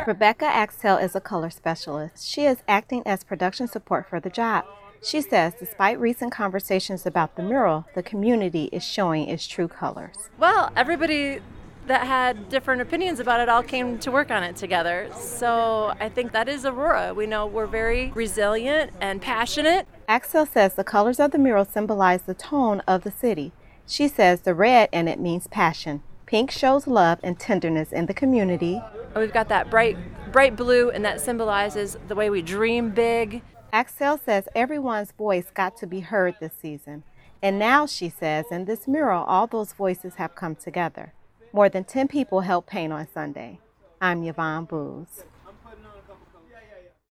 Rebecca Axtell is a color specialist. She is acting as production support for the job. She says despite recent conversations about the mural, the community is showing its true colors. Well, everybody that had different opinions about it all came to work on it together. So I think that is Aurora. We know we're very resilient and passionate. Axtell says the colors of the mural symbolize the tone of the city. She says the red in it means passion. Pink shows love and tenderness in the community. We've got that bright blue, and that symbolizes the way we dream big. Axtell says everyone's voice got to be heard this season. And now, she says, in this mural, all those voices have come together. More than 10 people helped paint on Sunday. I'm Yvonne Booz.